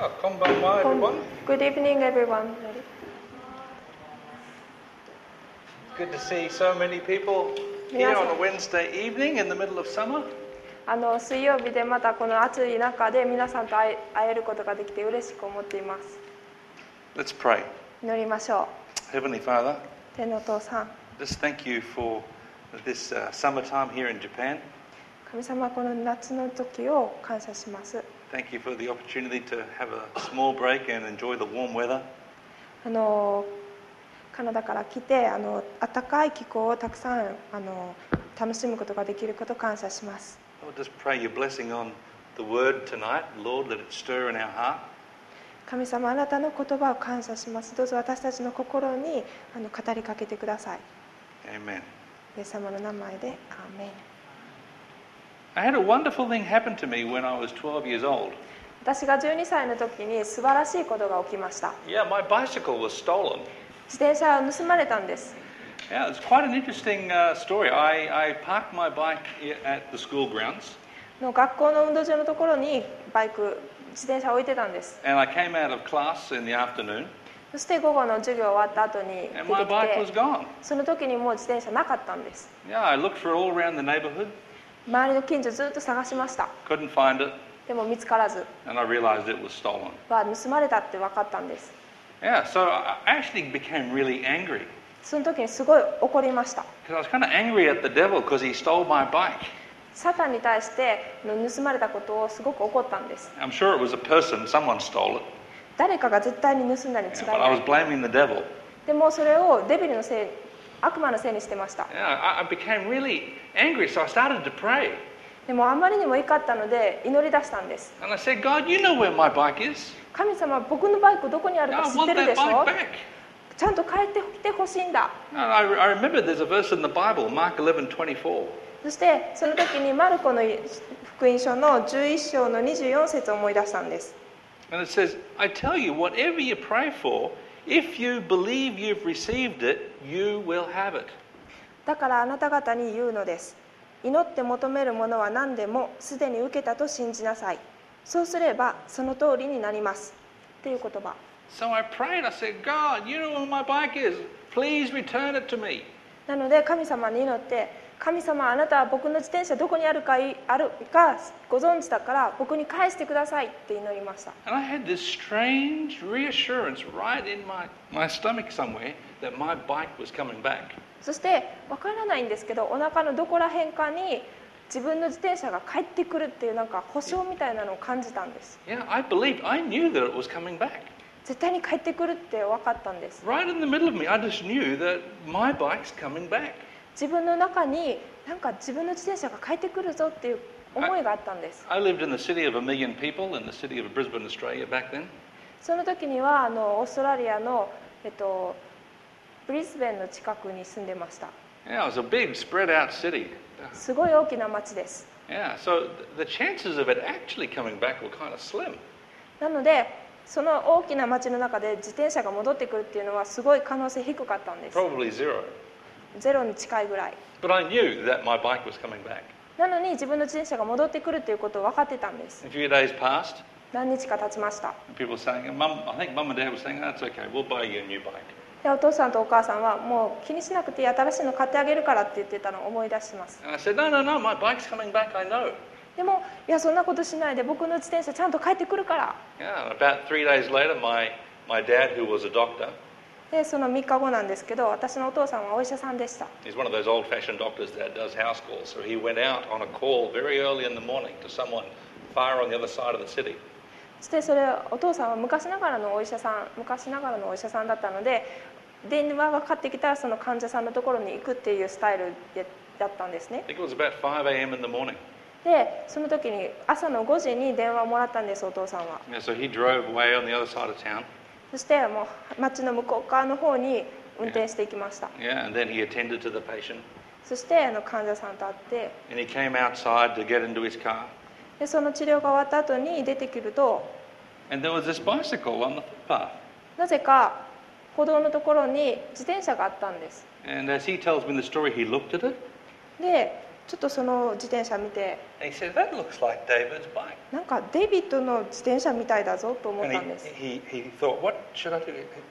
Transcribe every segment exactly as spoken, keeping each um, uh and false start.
Oh, konbanwa, everyone. Good evening, everyone. Good to see so many people here on a Wednesday evening in the middle of summer. あの水曜日でまたこの暑い中で皆さんと会え、会えることができて嬉しく思っています。 Let's pray. 祈りましょう。 Heavenly Father, 天のお父さん、 just thank you for this uh, summertime here in Japan. 神様、この夏の時を感謝します。 Thank you for the opportunity to have a small break and enjoy the warm weather. あのカナダから来てあの暖かい気候をたくさんあの楽しむことができることを感謝します。 Lord, just pray your blessing on the word tonight. Lord, let it stir in our heart. 神様、あなたの言葉を感謝します。どうぞ私たちの心にあの語りかけてください。 Amen. イエス様の名前でアーメン。 I had a wonderful thing happen to me when I was twelve years old. 私がじゅうにさいの時に素晴らしいことが起きました。 Yeah, my bicycle was stolen. 自転車を盗まれたんです。 Yeah, it's quite an interesting uh, story. I, I parked my bike at the school grounds. の学校の運動場のところにバイク、自転車を置いてたんです。 And I came out of class in the afternoon. そして午後の授業終わった後に出て And my bike き was て、 gone. その時にもう自転車なかったんです。 Yeah, I looked for it all around the neighborhood. 周りの近所ずっと探しました。 Couldn't find it. でも見つからず、 And I realized it was stolen. は盗まれたって分かったんです。 Yeah, so I actually became really angry. その時にすごい怒りました。 Because I was kind of angry at the devil because he stole my bike. サタンに対しての盗まれたことをすごく怒ったんです。 I'm sure it was a person, someone stole it. 誰かが絶対に盗んだに違い Yeah, な but I い。 was blaming the devil. でもそれをデビルのせい、悪魔のせいにしてました。 Yeah, I, I became really angry, so I started to pray. でもあまりにも怒ったので祈り出したんです。 And I said, God, you know where my bike is. 神様、僕のバイクどこにある I か知って want るで that しょ bike。back. ちゃんと帰ってきてほしいんだ。 And I, I remember there's a verse in the Bible, Mark eleven twenty-four. そしてその時にマルコの福音書のじゅういっ章のにじゅうよん節を思い出したんです。 And it says, I tell you, whatever you pray for, if you believe you've received it, you will have it. だからあなた方に言うのです。祈って求めるものは何でもすでに受けたと信じなさい。そうすればその通りになります。っていう言葉。 So I prayed, I said, God, you know where my bike is. Please return it to me. なので神様に祈って、神様、あなたは僕の自転車どこにあるかいあるかご存知だから僕に返してくださいって祈りました。 And I had this strange reassurance right in my, my stomach somewhere that my bike was coming back. そして分からないんですけど、お腹のどこら辺かに自分の自転車が帰ってくるっていうなんか保証みたいなのを感じたんです。 Yeah, I believed, I knew that it was coming back. 絶対に帰ってくるって分かったんです。 Right in the middle of me, I just knew that my bike's coming back. 自分の中になんか自分の自転車が帰ってくるぞっていう思いがあったんです。 I lived in the city of a million people, in the city of Brisbane, Australia back then. その時にはあのオーストラリアの、えっと、ブリスベンの近くに住んでました。 Yeah, it was a big spread out city. すごい大きな町です。 Yeah, so the chances of it actually coming back were kind of slim. なのでその大きな町の中で自転車が戻ってくるっていうのはすごい可能性低かったんです。 Probably zero. ゼロに近いぐらい。 But I knew that my bike was coming back. なのに自分の自転車が戻ってくるっていうことを分かってたんです。 A few days passed, 何日か経ちました。 and people were saying, Mum, I think Mum and Dad were saying, that's okay, we'll buy you a new bike. でお父さんとお母さんはもう気にしなくていい、新しいの買ってあげるからって言ってたのを思い出します。 And I said, no, no, no, my bike's coming back, I know. でもいやそんなことしないで、僕の自転車ちゃんと帰ってくるから。 Yeah, and about three days later, my, my dad, who was a doctor, でそのみっかごなんですけど、私のお父さんはお医者さんでした。 he's one of those old-fashioned doctors that does house calls. So he went out on a call very early in the morning to someone far on the other side of the city. そしてそれお父さんは昔ながらのお医者さん昔ながらのお医者さんだったので、電話がかかってきたらその患者さんのところに行くっていうスタイルだったんですね。 I think it was about five a.m. in the morning. でその時に朝のごじに電話をもらったんです、お父さんは。 Yeah, so he drove away on the other side of town. そしてもう町の向こう側の方に運転していきました。 Yeah, and then he attended to the patient. そしてあの患者さんと会って、 And he came outside to get into his car. でその治療が終わった後に出てくると、 And there was this bicycle on the footpath. なぜか歩道のところに自転車があったんです。 And as he tells me the story, he looked at it. でちょっとその自転車見て、 And he said, that looks like David's bike. なんかデイビッドの自転車みたいだぞと思っ And たんです。 he, he, he thought, what should I do?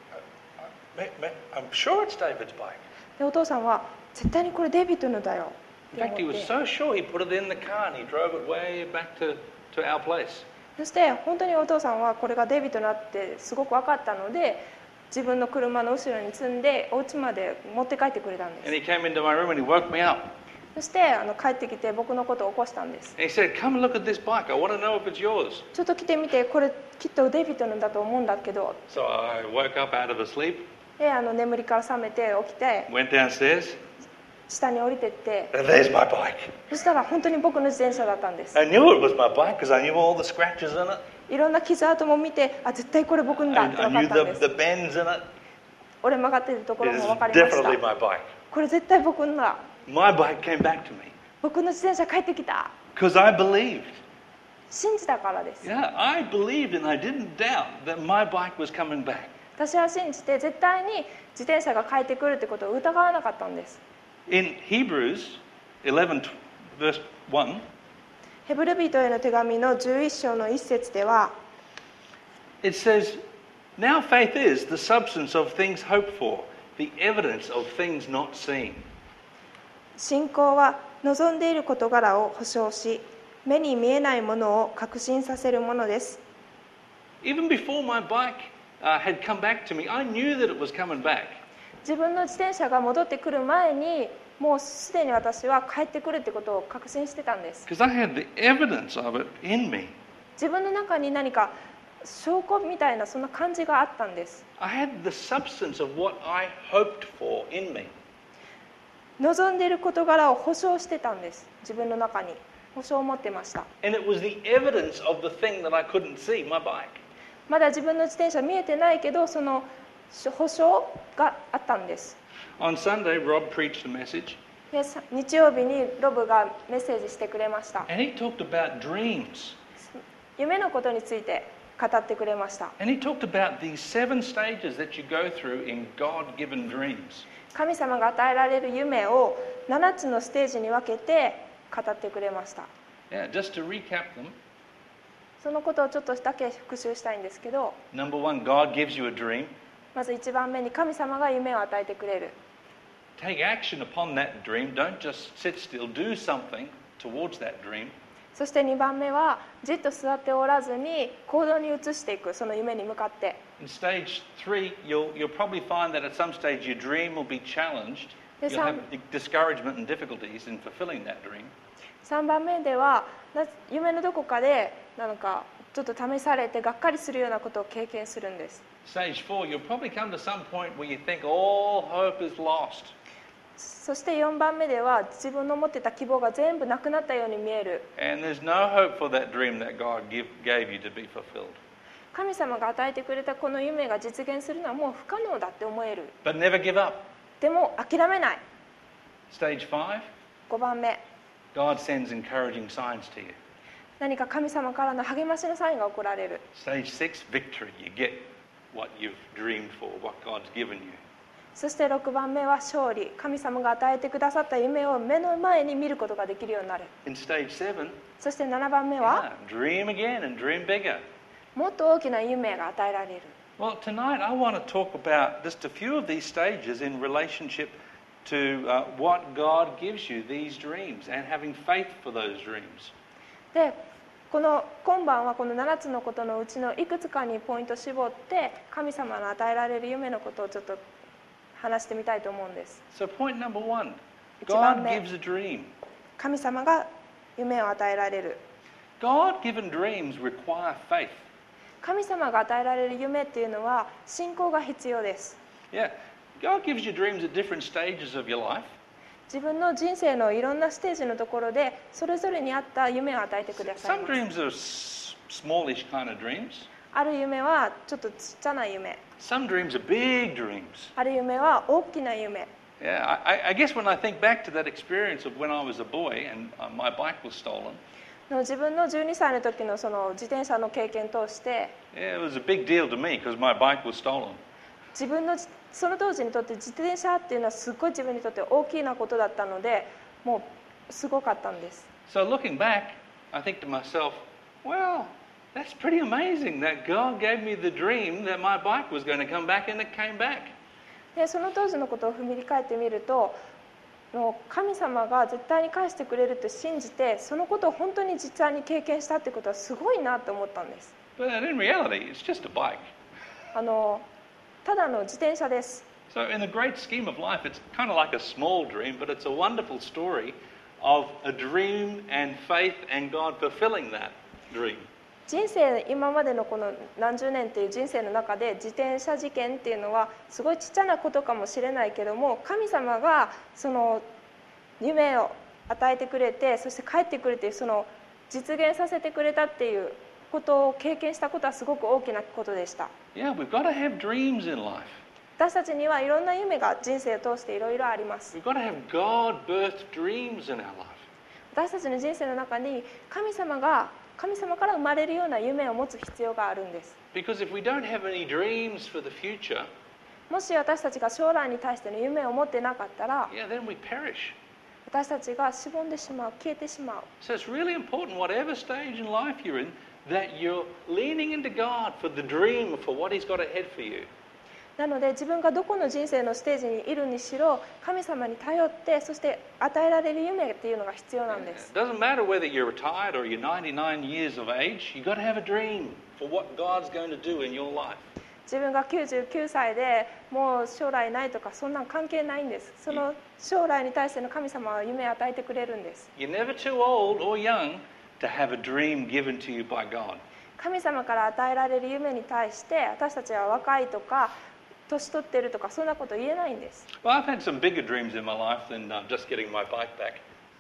I'm sure it's David's bike. でお父さんは絶対にこれデイビッドのだよ In って fact, 思 he っ was て、 so sure he put it in the car and he drove it way back to, to our place. そして本当にお父さんはこれがデイビッドだってすごく分かったので、自分の車の後ろに積んでお家まで持って帰ってくれたんで And す。 he came into my room and he woke me up. そしてあの帰ってきて僕のことを起こしたんです。 And he said, come look at this bike. I want to know if it's yours. ちょっと来てみて、これきっとデイビッドのだと思うんだけど。 So I woke up out of the sleep, であの眠りから覚めて起きて went downstairs, 下に降りてって、 and there's my bike. そしたら本当に僕の自転車だったんです。 I knew it was my bike because I knew all the scratches in it. いろんな傷跡も見て、あ、絶対これ僕のだ I, って I 分か knew ったんで the, す。 the bends in it. 折れ曲がっているとこ It ろ is も分かりまし definitely た。 my bike. これ絶対僕のだ。 My bike came back to me 僕の自転車帰ってきた。 because I believed. 信じたからです。 Yeah, I believed and I didn't doubt that my bike was coming back. 私は信じて絶対に自転車が帰ってくるってことを疑わなかったんです。 In Hebrews eleven, verse one, ヘブル人への手紙のじゅういっ章の一節では、 it says, now faith is the substance of things hoped for, the evidence of things not seen. 信仰は望んでいる事柄を保証し、目に見えないものを確信させるものです。 Even before my bike uh, had come back to me, I knew that it was coming back. 自分の自転車が戻ってくる前に、もうすでに私は帰ってくるってことを確信してたんです。 Because I had the evidence of it in me. 自分の中に何か証拠みたいなそんな感じがあったんです。 I had the substance of what I hoped for in me. 望んでいる事柄を保証してたんです。自分の中に保証を持ってました。 And it was the evidence of the thing that I couldn't see, my bike. まだ自分の自転車見えてないけど、その保証があったんです。 On Sunday, Rob preached a message, で日曜日にロブがメッセージしてくれました。 and he talked about dreams. 夢のことについて語ってくれました。 And he talked about these seven stages that you go through in God-given dreams. 神様が与えられる夢をななつのステージに分けて語ってくれました。 Yeah, just to recap them. そのことをちょっとだけ復習したいんですけど、 Number one, God gives you a dream. まずいちばんめに神様が夢を与えてくれる。 Take action upon that dream. Don't just sit still. Do something towards that dream. そしてにばんめはじっと座っておらずに行動に移していく、その夢に向かって。 In stage three, you'll, you'll probably find that at some stage your dream will be challenged. There's You'll have some- discouragement and difficulties in fulfilling that dream. さんばんめではな夢のどこかでなんかちょっと試されてがっかりするようなことを経験するんです。 Stage four, you'll probably come to some point where you think all hope is lost. そしてよんばんめでは自分の持ってた希望が全部なくなったように見える。 And there's no hope for that dream that God give, gave you to be fulfilled. 神様が与えてくれたこの夢が実現するのはもう不可能だって思える。 But never give up. でも諦めない。 Stage five, ごばんめ、 God sends encouraging signs to you. 何か神様からの励ましのサインが起こられる。 Stage six, victory. You get what you've dreamed for, what God's given you. そしてろくばんめは勝利。神様が与えてくださった夢を目の前に見ることができるようになる。 In stage seven, そしてななばんめは yeah, dream again and dream bigger. もっと大きな夢が与えられる。 Well, tonight I want to talk about just a few of these stages in relationship to uh, what God gives you, these dreams, and having faith for those dreams. でこの今晩はこのななつのことのうちのいくつかにポイント絞って神様の与えられる夢のことをちょっと話してみたいと思うんです。 So point number one, 一番 God 目。 gives a dream. 神様が夢を与えられる。 God-given dreams require faith. 神様が与えられる夢っていうのは信仰が必要です。 Yeah, God gives you dreams at different stages of your life. 自分の人生のいろんなステージのところでそれぞれに合った夢を与えてください Some ます。 dreams are s- smallish kind of dreams. ある夢はちょっとちっちゃな夢。 Some dreams are big dreams. ある夢は大きな夢。 Yeah, I, I guess when I think back to that experience of when I was a boy and uh, my bike was stolen, の自分のじゅうにさいの時のその自転車の経験を通して yeah, it was a big deal to me because my bike was stolen. 自分のその当時にとって自転車っていうのはすごい自分にとって大きなことだったのでもうすごかったんです。 So looking back, I think to myself, well, that's pretty amazing that God gave me the dream that my bike was going to come back and it came back. でその当時のことを振り返ってみると、の神様が絶対に返してくれると信じて、そのことを本当に実際に経験したってことはすごいなと思ったんです。 But in reality, it's just a bike. あのただの自転車です。 So in the great scheme of life, it's kind of like a small dream, but it's a wonderful story of a dream and faith and God fulfilling that dream. 人生、今までのこの何十年っていう人生の中で自転車事件っていうのはすごいちっちゃなことかもしれないけども、神様がその夢を与えてくれて、そして帰ってくるっていうその実現させてくれたっていうことを経験したことはすごく大きなことでした。 Yeah, we've got to have dreams in life. 私たちにはいろんな夢が人生を通していろいろあります。 We've got to have God-birthed dreams in our life. 私たちの人生の中に神様が神様から生まれるような夢を持つ必要があるんです。 Because if we don't have any dreams for the future, もし私たちが将来に対しての夢を持ってなかったら、 yeah, then we perish. 私たちがしぼんでしまう、消えてしまう。 So it's really important, whatever stage in life you're in, that you're leaning into God for the dream, for what He's got ahead for you. なので自分がどこの人生のステージにいるにしろ、神様に頼って、そして与えられる夢っていうのが必要なんです。 It doesn't matter whether you're retired or you're ninety-nine years of age, you've got to have a dream for what God's going to do in your life. 自分がきゅうじゅうきゅうさいでもう将来ないとかそんなん関係ないんです。その将来に対しての神様は夢を与えてくれるんです。 You're never too old or young to have a dream given to you by God. 神様から与えられる夢に対して私たちは若いとか年取ってるとかそんなこと言えないんです。 Well, I've had some bigger dreams in my life than uh, just getting my bike back.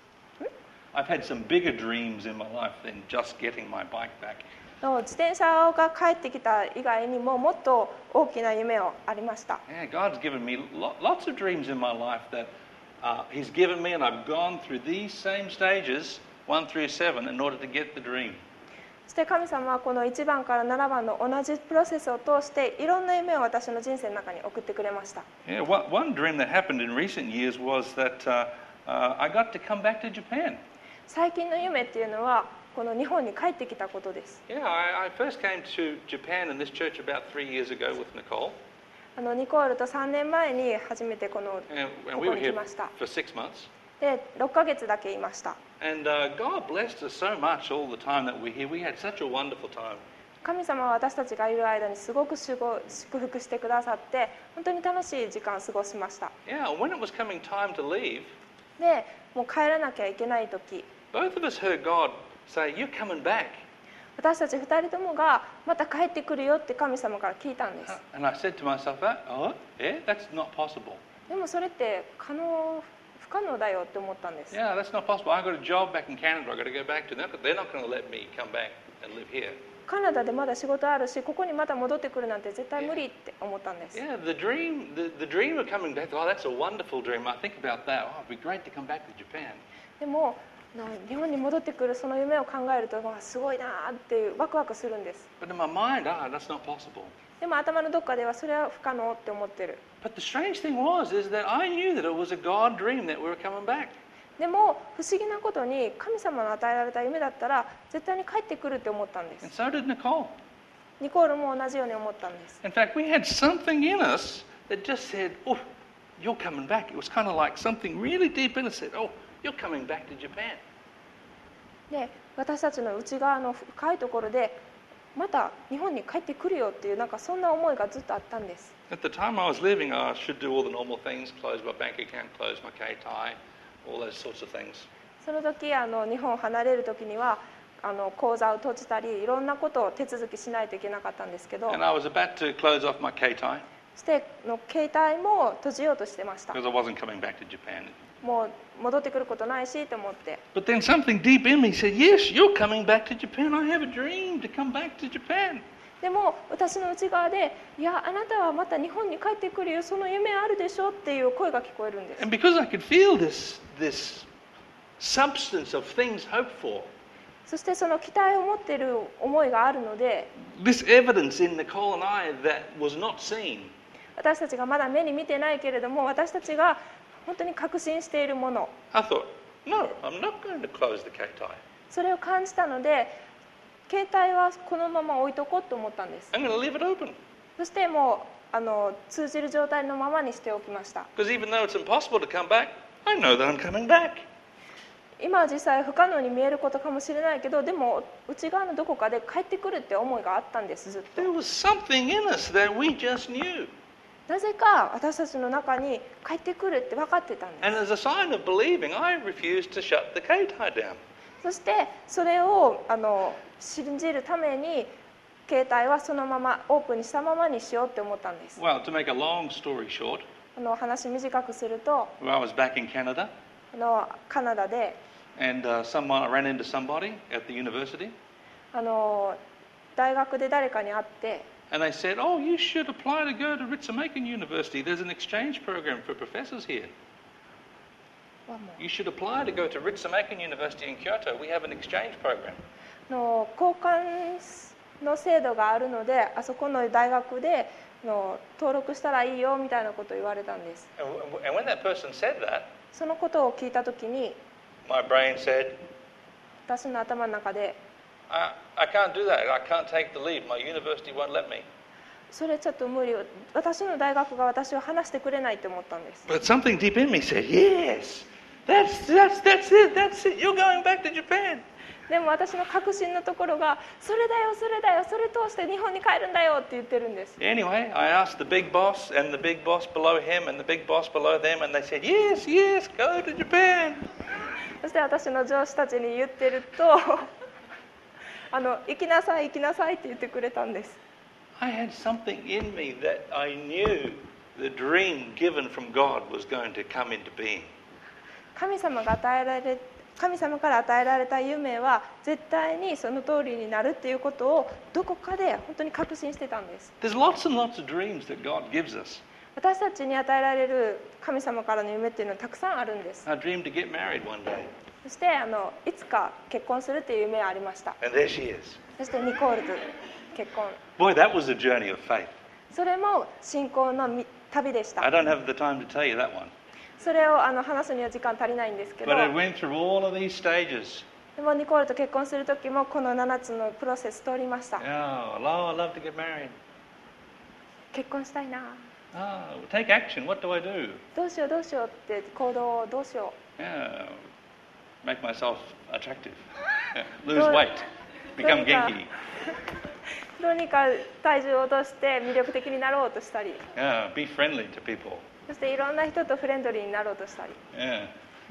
I've had some bigger dreams in my life than just getting my bike back. 自転車が帰ってきた以外にももっと大きな夢をありました。 Yeah, God's given me lo- lots of dreams in my life that uh, He's given me, and I've gone through these same stages, one through seven, in order to get the dream. そして神様はこのいちばんからななばんの同じプロセスを通していろんな夢を私の人生の中に送ってくれました。 Yeah, one, one dream that happened in recent years was that uh, uh, I got to come back to Japan. 最近の夢っていうのはこの日本に帰ってきたことです。 Yeah, I, I first came to Japan in this church about three years ago with Nicole. あのニコールとさんねんまえに初めてこの And, こ and we こ were に来 here ました。 for six months. で、ろっかげつだけいました。 And uh, God blessed us so much all the time that we're here. We had such a wonderful time. 神様は私たちがいる間にすごく祝福してくださって本当に楽しい時間を過ごしました。 Yeah, when it was coming time to leave, で、もう帰らなきゃいけない時、 both of us heard God say, "You're coming back." 私たちふたりともがまた帰ってくるよって神様から聞いたんです。 And I said to myself, "Oh, yeah, that's not possible." でもそれって可能不可能だよって思ったんです。 Yeah, that's not possible. I got a job back in Canada. I got to go back to them. They're not going to let me come back and live here. カナダでまだ仕事あるし、ここにまた戻ってくるなんて絶対無理って思ったんです。 Yeah, the dream, the, the dream of coming back. Oh, that's a wonderful dream. I think about that. Oh, it'd be great to come back to Japan. でも日本に戻ってくるその夢を考えると、まあ、すごいなっていうワクワクするんです。 But in my mind, ah, that's not possible. でも頭のどっかではそれは不可能って思ってる。 But the strange thing was, is that I knew that it was a God dream that we were coming back. でも不思議なことに神様の与えられた夢だったら絶対に帰ってくるって思ったんで And す。 so did Nicole. ニコールも同じように思ったんです。 In fact, we had something in us that just said, oh, you're coming back. It was kind of like something really deep in us said, oh, you're coming back to Japan. で、私たちの内側の深いところでまた日本に帰ってくるよっていうなんかそんな思いがずっとあったんです。 At the time I was leaving, I should do all the normal things, close my bank account, close my K T I, all those sorts of things. その時あの日本を離れる時にはあの口座を閉じたりいろんなことを手続きしないといけなかったんですけど、 And I was about to close off my K T I そしての携帯も閉じようとしてました。 because I wasn't coming back to Japan. もう戻ってくることないしと思って。 But then something deep in me said, yes, you're coming back to Japan. I have a dream to come back to Japan. でも私の内側でいやあなたはまた日本に帰ってくるよ、その夢あるでしょっていう声が聞こえるんです。 And because I could feel this, this substance of things hoped for, そしてその期待を持っている思いがあるので、 this evidence in Nicole and I that was not seen, 私たちがまだ目に見てないけれども私たちが本当に確信しているもの、 I thought, No, I'm not going to close the ketai. それを感じたので、携帯はこのまま置いとこうと思ったんです。 I'm going to leave it open. そしてもうあの通じる状態のままにしておきました。 Because even though it's impossible to come back, I know that I'm coming back. 今は実際不可能に見えることかもしれないけど、でも内側のどこかで帰ってくるって思いがあったんです、ずっと。 There was something in us that we just knew. なぜか私たちの中に帰ってくるって分かってたんです。 And as a sign of believing, I refused to shut the ketai down. そしてそれをあの信じるために携帯はそのままオープンにしたままにしようって思ったんです。 Well, to make a long story short, あの話短くすると、 I was back in Canada, あのカナダで and uh, someone I ran into somebody at the university, あの大学で誰かに会って、 and they said, "Oh, you should apply to go to Ritsumeikan University. There's an exchange program for professors here. You should apply to go to Ritsumeikan University in Kyoto. We have an exchange program." の交換の制度があるので、あそこの大学での登録したらいいよみたいなことを言われたんです。 And, w- and when that person said that, そのことを聞いたときに、 my brain said, 私の頭の中で、 I, I can't do that. I can't take the lead. My university won't let me. それちょっと無理、私の大学が私を話してくれないと思ったんです。 But something deep in me said, "Yes, that's that's that's it. That's it. You're going back to Japan." でも私の確信のところが、それだよ、それだよ、それ通して日本に帰るんだよって言ってるんです。 Anyway, I asked the big boss and the big boss below him and the big boss below them, and they said, "Yes, yes, go to Japan." そして私の上司たちに言ってるとあの行きなさい行きなさいって言ってくれたんです。 I had something in me that I knew the dream given from God was going to come into being. 神様が与えられ神様から与えられた夢は絶対にその通りになるっていうことをどこかで本当に確信してたんです。 There's lots and lots of dreams that God gives us. 私たちに与えられる神様からの夢っていうのはたくさんあるんです。 I dreamed to get married one day, そしてあのいつか結婚するっていう夢がありました。 and there she is. そしてニコールと結婚。 Boy, that was a journey of faith. それも信仰のみ旅でし I た。 don't have the time to tell you that one. それをあの話すには時間足りないんですけど、 But it went through all of these stages. でもニコールと結婚する時もこのななつのプロセス通りました。 Oh, oh, I love to get married. 結婚したいな。 Oh, take action. What do I do? どうしようどうしようって行動をどうしよ Yeah, make myself attractive. Lose weight. Become genki. う。どうにか体重を落として魅力的になろうとしたり、 Yeah, be friendly to people. そしていろんな人とフレンドリーになろうとしたり、 Yeah.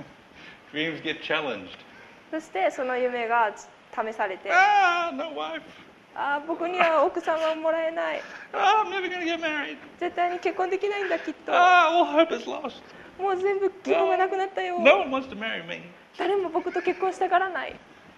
Dreams get challenged. そしてその夢が試されて、 Ah, no wife. ああ僕には奥さんはもらえない、 Ah, I'm never going to get married. 絶対に結婚できないんだきっと、 Ah, all hope is lost. もう全部希望がなくなったよ、 No one wants to marry me. 誰も僕と結婚したがらない。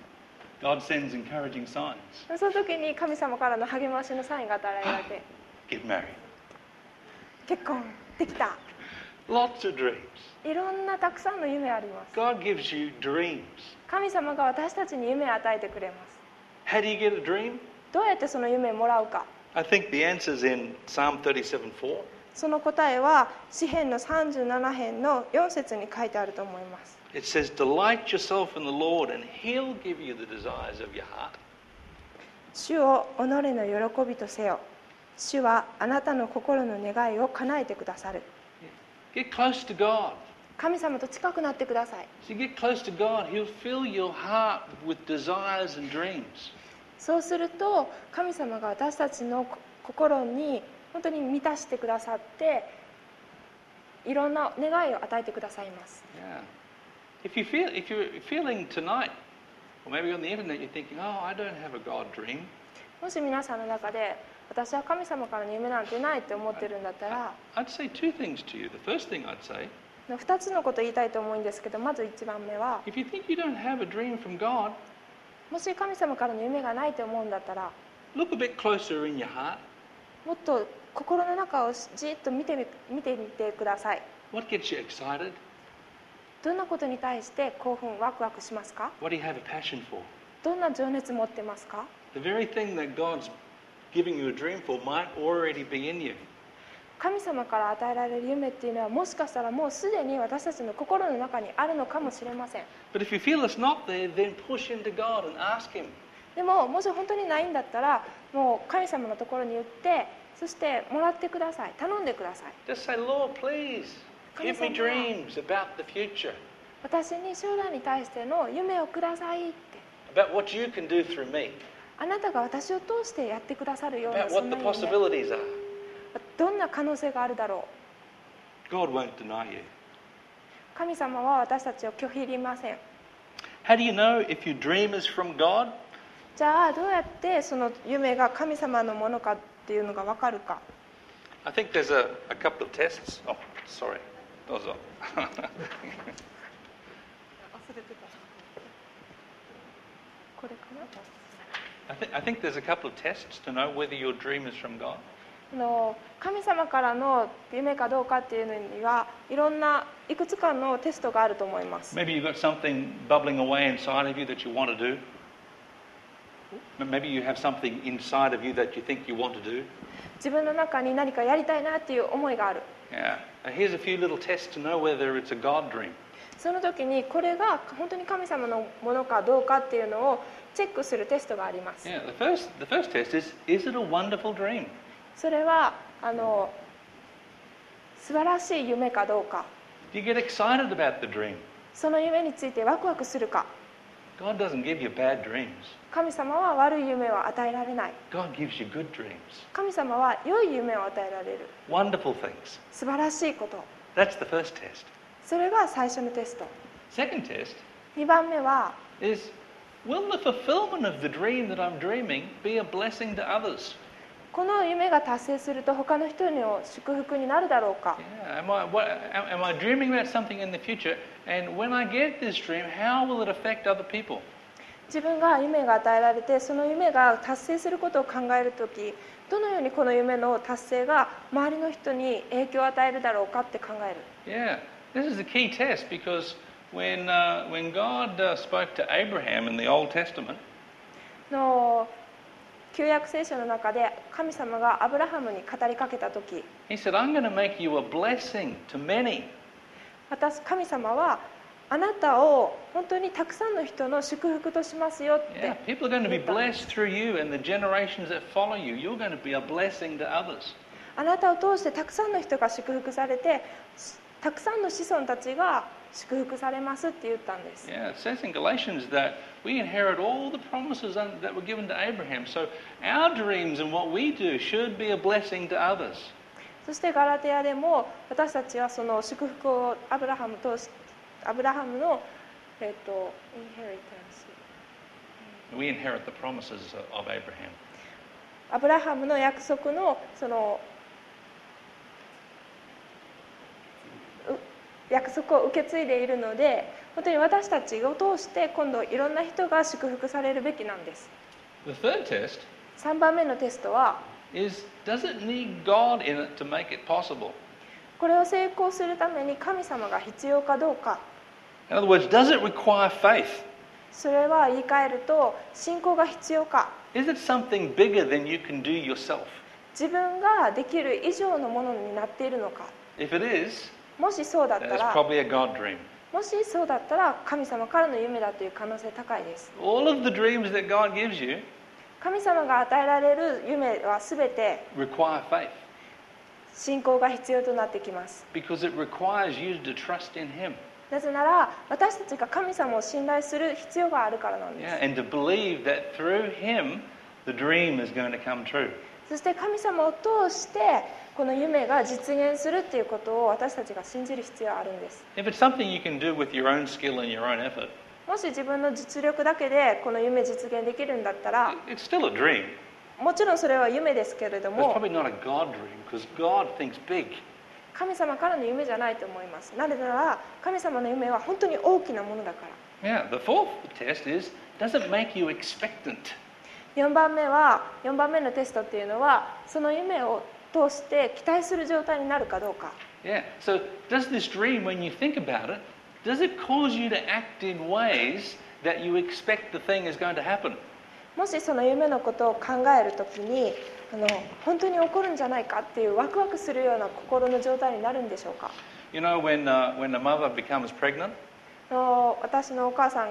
God sends encouraging signs. その時に神様からの励ましのサインが与えられて、 Get married. 結婚できた。 Lots of dreams. いろんなたくさんの夢あります。 God gives you dreams. 神様が私たちに夢を与えてくれます。 How do you get a dream? どうやってその夢をもらうか。 I think the answer is in Psalm thirty-seven four. その答えは詩編のさんじゅうなな編のよん節に書いてあると思います。 It says, "Delight yourself in the Lord, and He'll give you the desires of your heart." 主を己の喜びとせよ。主はあなたの心の願いを叶えてくださる。 Get close to God. 神様と近くなってください。 As you get close to God, He'll fill your heart with desires and dreams. そうすると神様が私たちの心に本当に満たしてくださって、いろんな願いを与えてくださいます。 Yeah. If you feel, if you're feeling tonight, or maybe on the internet, you're thinking, "Oh, I don't have a God dream." もし皆さんの中で私は神様からの夢なんてないって思ってるんだったら、 I'd say two things to you. The first thing I'd say, ふたつのことを言いたいと思うんですけど、まずいちばんめは、 if you think you don't have a dream from God, もし神様からの夢がないと思うんだったら、 look a bit closer in your heart. もっと心の中をじっと見てみ、見てみてください。 What gets you excited? どんなことに対して興奮ワクワクしますか？ What do you have a passion for? どんな情熱持ってますか？ The very thing that God's giving you a dream for might already be in you. 神様から与えられる夢っていうのはもしかしたらもうすでに私たちの心の中にあるのかもしれません。 But if you feel it's not there, then push into God and ask Him. でももし本当にないんだったらもう神様のところに言ってそしてもらってください、頼んでください。 Just say, Lord, please, give me dreams about the future, 私に将来に対しての夢をくださいって、 about what you can do through me, あなたが私を通してやってくださるような about そ what ん the な夢、 possibilities are. どんな可能性があるだろ God won't deny you. う。神様は私たちを拒否りません。 How do you know if your dream is from God? じゃあどうやってその夢が神様のものかっていうのが分かるか。 I think there's a, a couple of tests. Oh, sorry. どうぞ。 これかな。 I think, I think there's a couple of tests to know whether your dream is from God. あの神様からの夢かどうかっていうのにはいろんないくつかのテストがあると思います。 Maybe you've got something bubbling away inside of you that you want to do. Maybe you have something inside of you that you think you want to do. 自分の中に何かやりたいなっていう思いがある。 Yeah. And here's a few little tests to know whether it's a God dream. その時にこれが本当に神様のものかどうかっていうのをチェックするテストがあります。 Yeah. The first, the first test is, is it a wonderful dream? それはあの素晴らしい夢かどうか、 Do you get excited about the dream? その夢についてワクワクするか。 God doesn't give you bad dreams. 神様は悪い夢を与えられない。 God gives you good dreams. 神様は良い夢を与えられる。 Wonderful things. 素晴らしいこと。 That's the first test. それが最初のテスト。 Second test にばんめは is, will the fulfillment of the dream that I'm dreaming be a blessing to others? この夢が達成すると他の人の祝福になるだろうか。 Yeah. Am I, what, am I dreaming about something in the future? And when I get this dream, how will it affect other people? 自分が夢が与えられてその夢が達成することを考えるとき、どのようにこの夢の達成が周りの人に影響を与えるだろうかって考える。 Yeah, this is a key test because when, uh, when God uh, spoke to Abraham in the Old Testament, の旧約聖書の中で神様がアブラハムに語りかけたとき、 He said, I'm going to make you a blessing to many. 私神様はあなたを本当にたくさんの人の祝福としますよって Yeah, people are going to be blessed through you and the generations that follow you. You're going to be a blessing to others. あなたを通してたくさんの人が祝福されてたくさんの子孫たちが祝福されますって言ったんです。 Yeah, it says in Galatians that we inherit all the promises that were given to Abraham. So our dreams and what we do should be a blessing to others. そしてガラテヤでも私たちはその祝福をアブラハムとアブラハムのえっとインヘリタンス We inherit the promises of Abraham. アブラハムの約束のその約束を受け継いでいるので、本当に私たちを通して今度いろんな人が祝福されるべきなんです。 The third test さんばんめのテストは is, does it need God in it to make it possible? これを成功するために神様が必要かどうか。 In other words, does it require faith? それは言い換えると信仰が必要か。 Is it something bigger than you can do yourself? 自分ができる以上のものになっているのか。 If it is, もしそうだった then it's ら probably a God dream. もしそうだったら神様からの夢だという可能性高いです。 All of the dreams that God gives you 神様が与えられる夢はすべて require faith 信仰が必要となってきます。 because it requires you to trust in Him. なぜなら私たちが神様を信頼する必要があるからなんです。 Yeah, and to believe that through Him, the dream is going to come true. そして神様を通してこの夢が実現するっていうことを私たちが信じる必要があるんです。 If it's something you can do with your own skill and your own effort, もし自分の実力だけでこの夢実現できるんだったら、 it's still a dream. もちろんそれは夢ですけれど But it's も probably not a God dream because God thinks big. 神様からの夢じゃないと思います。なぜなら神様の夢は本当に大きなものだから。 Yeah, the fourth test is, does it make you expectant? よんばんめはよんばんめのテストっていうのはその夢を通して期待する状態になるかどうか。 Yeah, so does this dream, when you think about it, does it cause you to act in ways that you expect the thing is going to happen? もしその夢のことを考えるときにあの本当に起こるんじゃないかっていうワクワクするような心の状態になるんでしょうか。 You know, when, uh, when a mother becomes pregnant, の私のお母さん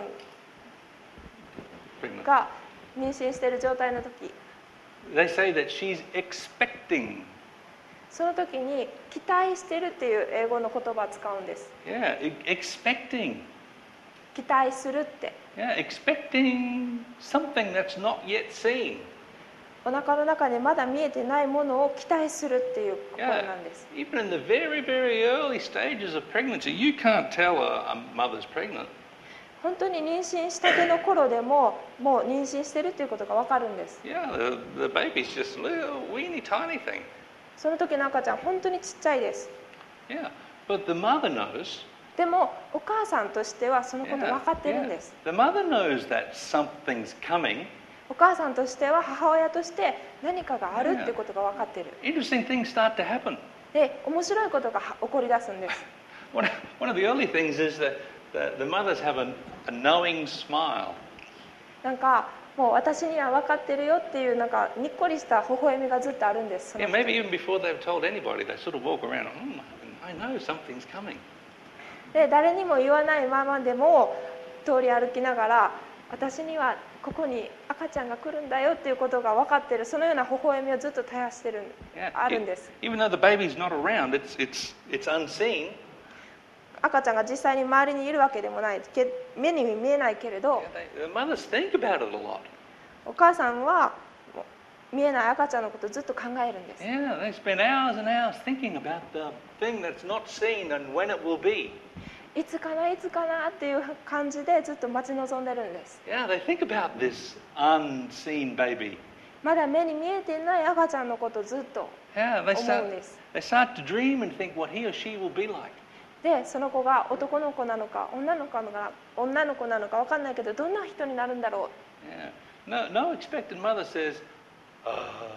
pregnant, が妊娠している状態の時、 they say that she's expecting. その時に期待してるっていう英語の言葉を使うんです。 Yeah, e- expecting. 期待するって、 Yeah, expecting something that's not yet seen. お腹の中でまだ見えてないものを期待するっていう心 Yeah, なんです。 even in the very, very early stages of pregnancy, you can't tell a, a mother's pregnant. 本当に妊娠したての頃でももう妊娠してるっていうことが分かるんです。 Yeah, the, the baby's just a little weeny tiny thing. その時の赤ちゃん本当にちっちゃいです。 Yeah, but the mother knows. でもお母さんとしてはそのこと Yeah, 分かってるん yeah. です。 The mother knows that something's coming. お母さんとしては母親として何かがあるっていうことが分かってる。 Interesting things start to happen. で、面白いことが起こり出すんです。 One, one of the early things is that the, the mothers have a, a knowing smile. なんかもう私には分かってるよっていうなんかにっこりした微笑みがずっとあるんです。その Yeah, 人 maybe even before they've told anybody, they sort of walk around, mm, I know something's coming. で、誰にも言わないままでも通り歩きながら私にはここに赤ちゃんが来るんだよっていうことが分かってる、そのような微笑みをずっと絶やしてる、 Yeah, あるんです。 even though the baby's not around, it's, it's, it's unseen. 赤ちゃんが実際に周りにいるわけでもない、け目に見えないけれど、 Yeah, they, the mothers think about it a lot. お母さんは見えない赤ちゃんのことをずっと考えるんです。 Yeah, they spend hours and hours thinking about the thing that's not seen and when it will be. いつかないつかなっていう感じでずっと待ち望んでるんです。 Yeah, they think about this unseen baby. まだ目に見えていない赤ちゃんのことをずっと Yeah, they 思 start, うんです。 they start to dream and think what he or she will be like. で、その子が男の子なのか女の子なのか女の子なのか分かんないけどどんな人になるんだろ Yeah. No, no expectant mother says, uh,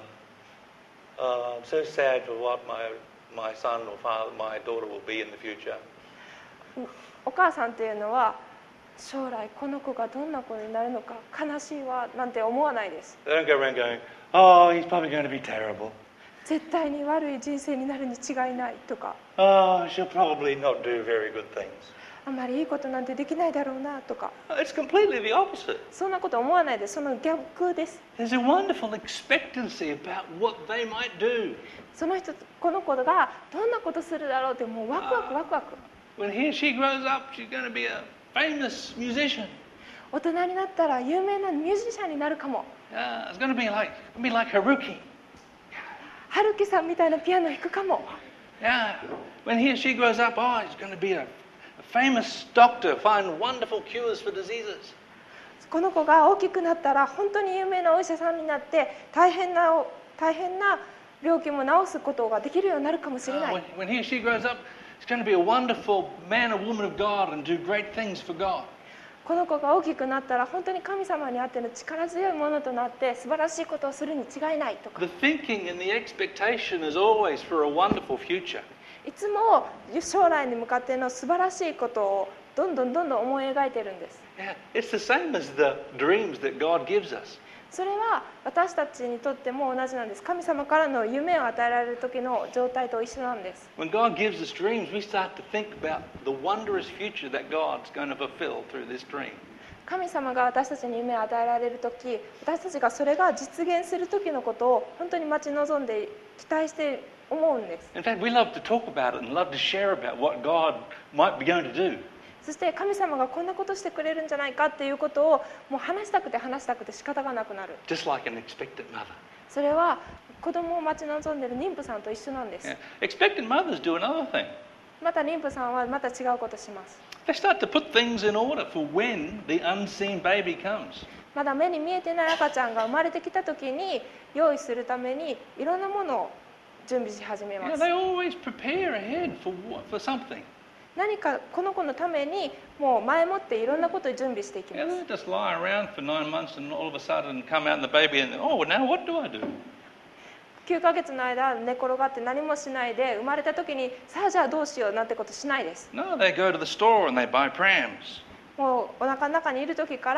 uh, I'm so sad for what my, my son or father, my daughter will be in the future. う。お母さんっていうのは将来この子がどんな子になるのか悲しいわなんて思わないです。 They don't go around going, oh, he's probably going to be terrible. 絶対に悪い人生になるに違いないとか、 Oh, she'll probably not do very good things. あまりいいことなんてできないだろうなとか、 It's completely the opposite. そんなこと思わないで、その逆です。 There's a wonderful expectancy about what they might do. その人この子がどんなことするだろうってもうワクワクワクワク。 When he or she grows up, she's going to be a famous musician. 大人になったら有名なミュージシャンになるかも。 Uh, it's going to be like, it'll be like Haruki. 春樹さんみたいなピアノ弾くかも。 Yeah. When he or she grows up, oh, he's going to be a, a famous doctor, find wonderful cures for diseases. この子が大きくなったら本当に有名なお医者さんになって大変な大変な病気も治すことができるようになるかもしれな Uh, い。 when, when he or she grows up, he's going to be a wonderful man or woman of God and do great things for God. この子が大きくなったら本当に神様にあっての力強いものとなって素晴らしいことをするに違いないとか、 The thinking and the expectation is always for a wonderful future. いつも将来に向かっての素晴らしいことをどんどんどんどん思い描いてるんです。 Yeah, it's the same as the dreams that God gives us. それは私たちにとっても同じなんです。神様からの夢を与えられる時の状態と一緒なんです。 When God gives us dreams, we start to think about the wondrous future that God's going to fulfill through this dream. 神様が私たちに夢を与えられる時、私たちがそれが実現する時のことを本当に待ち望んで期待して思うんです。 In fact, we love to talk about it and love to share about what God might be going to do. そして神様がこんなことしてくれるんじゃないかっていうことをもう話したくて話したくて仕方がなくなる。 Just like an expectant mother. それは子供を待ち望んでいる妊婦さんと一緒なんです。 Yeah. Expectant mothers do another thing. また妊婦さんはまた違うことします。 They start to put things in order for when the unseen baby comes. まだ目に見えてない赤ちゃんが生まれてきた時に用意するためにいろんなものを準備し始めま Yeah, す。 they always prepare ahead for what- for something. 何かこの子のためにもう前もっていろんなことを準備していきま Yeah, す。 they just lie around for nine months and all of a sudden come out the baby and oh, now what do I do? きゅうかげつの間寝転がって何もしないで生まれた時にさあじゃあどうしようなんてことしないです。 No, they go to the store and they buy prams. もうお腹の中にいる時から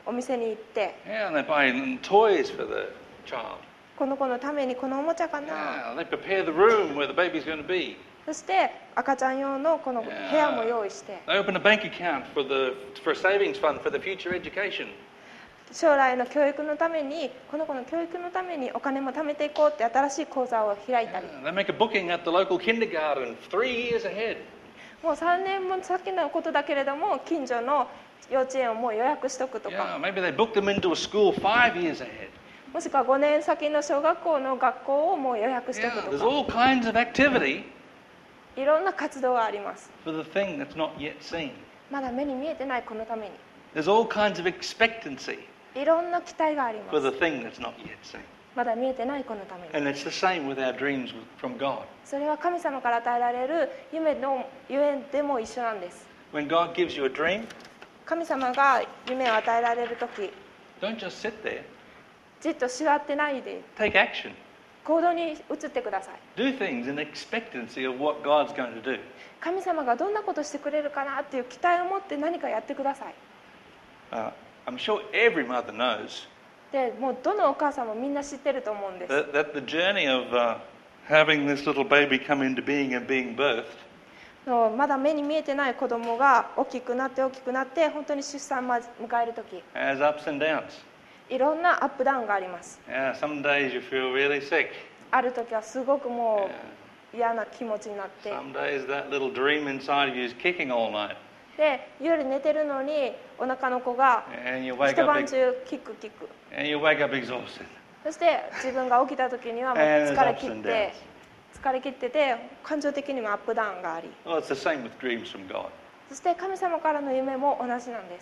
お店に行って、 Yeah, and they buy toys for the child. この子のためにこのおもちゃかな。 Yeah, they prepare the room where the baby's going to be. そして赤ちゃん用のこの部屋も用意して、 They open a bank account for the for a savings fund for the future education. 将来の教育のために、この子の教育のためにお金も貯めていこうって新しい口座を開いたり、 Yeah, they make a booking at the local kindergarten three years ahead. もうさんねんも先のことだけれども近所の幼稚園をもう予約しとくと Yeah, か、 maybe they book them into a school five years ahead. もしくはごねん先の小学校の学校をもう予約しと Yeah, く there's とか、 all kinds of activity いろんな活動があります。 for the thing that's not yet seen. まだ目に見えてないこのために、 There's all kinds of expectancy いろんな期待があり for ま the す。 thing that's not yet seen. まだ見えてないこのために。 And it's the same with our dreams from God. それは神様から与えられる夢の夢でも一緒なんです。 When God gives you a dream, 神様が夢を与えられるとき、 don't just sit there. じっと座ってないで Take action. 行動に移ってください。 Do things in expectancy of what God's going to do. 神様がどんなことしてくれるかなっていう期待を持って何かやってください。 Uh, I'm sure every mother knows でもうどのお母さんもみんな知ってると思うんです。 that, that the journey of uh, having this little baby come into being and being birthed のまだ目に見えてない子供が大きくなって大きくなって本当に出産を迎えるとき、 has ups and downs. いろんなアップダウンがあります。 Yeah, some days you feel really sick. あるときはすごくもう嫌な気持ちになって、 Some days that little dream inside of you is kicking all night. で夜寝てるのにお腹の子が And you wake 一 up, 晩 ex- 中キックキック、 and you wake up exhausted. そして自分が起きた時にはもう And there's 疲れ ups 切っ and て downs. 疲れ切ってて感情的にもアップダウンがあり、 Well, it's the same with dreams from God. そして神様からの夢も同じなんです。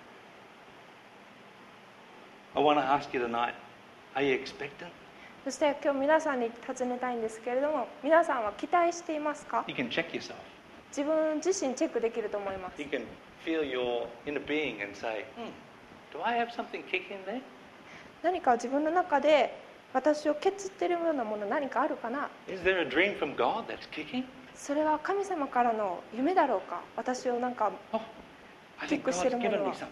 I want to ask you tonight, are you expectant? そして今日皆さんに尋ねたいんですけれども、皆さんは期待していますか？ You can check yourself. 自分自身チェックできると思います。 You can feel your inner being and say, hmm, do I have something kicking there? 何か自分の中で私を削っているようなもの何かあるかな？ Is there a dream from God that's kicking? それは神様からの夢だろうか？私をなんか Oh, I think God's given me something.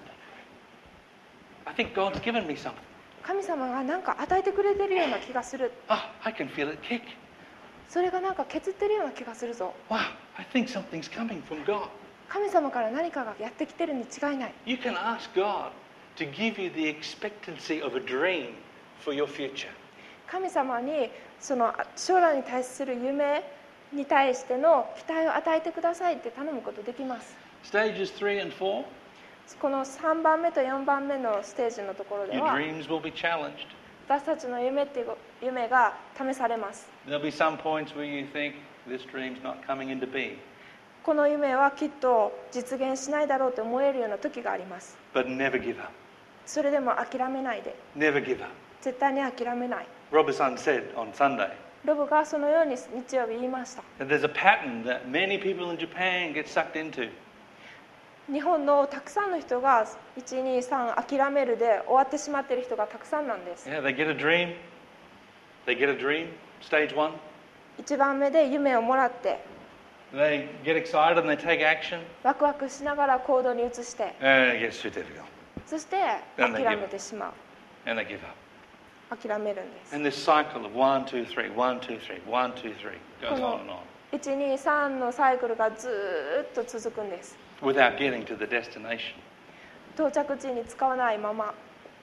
I think God's given me something. 神様が何か与えてくれてるような気がする。 Oh, I can feel it kick. それがなんか削ってるような気がするぞ。 Wow, I think something's coming from God. 神様から何かがやってきてるに違いない。 You can ask God to give you the expectancy of a dream for your future. 神様にその将来に対する夢に対しての期待を与えてくださいって頼むことできます。 Stages three and four, このさんばんめとよんばんめのステージのところで your は dreams will be challenged. 私たちの夢っていう夢が試されます。 There'll be some points where you think this dream's not coming into being. この夢はきっと実現しないだろうと思えるような時があります。 But never give up. それでも諦めないで。 Never give up. 絶対に諦めない。 Robertson said on Sunday ロブがそのように日曜日言いました。 that there's a pattern that many people in Japan get sucked into. 日本のたくさんの人がいち、に、さん諦めるで終わってしまっている人がたくさんなんです。 Yeah, they get a dream. They get a dream, stage one. いちばんめで夢をもらって They get excited and they take action. ワクワクしながら行動に移して、 And it gets too difficult. そして諦めてしまう。 And they give up. 諦めるんです。 And this cycle of one, two, three, one, two, three, one, two, three goes on and on いち、に、さんのサイクルがずーっと続くんです。 without getting to the destination. 到着地に使わないまま。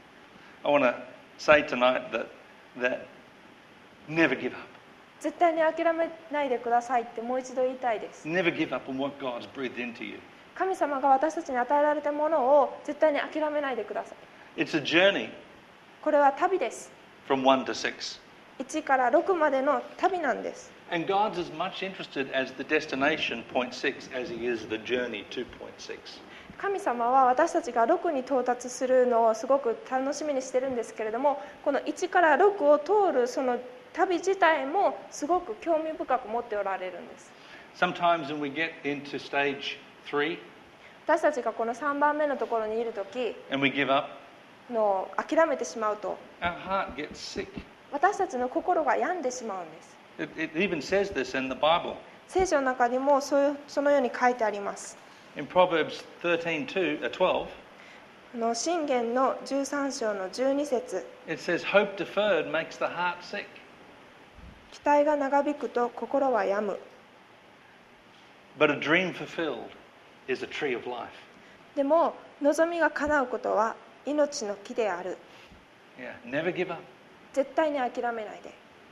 I want to say tonight that, that never give up. 絶対に諦めないでくださいってもう一度言いたいです。 Never give up on what God's breathed into you. 神様が私たちに与えられたものを絶対に諦めないでください。 It's a journey これは旅です。 from one to six. いちからろくまでの旅なんです。 And God's as much interested as the destination, point six, as He is the journey to point six. 神様は私たちがろくに到達するのをすごく楽しみにしてるんですけれども、このいちからろくを通るその旅自体もすごく興味深く持っておられるんです。 Sometimes when we get into stage three 私たちがこのさんばんめのところにいるとき and we give up, の諦めてしまうと、 our heart gets sick. 私たちの心が病んでしまうんです。 It, it even says this in the Bible. 聖書の中にもそういうそのように書いてあります。 In Proverbs thirteen, two, uh, twelve, の箴言のじゅうさん章のじゅうに節。 It says, "Hope deferred makes the heart sick." 期待が長引くと心は病む。 But a dream fulfilled is a tree of life. でも望みが叶うことは命の木である。 Yeah, never give up. 絶対に諦めないで。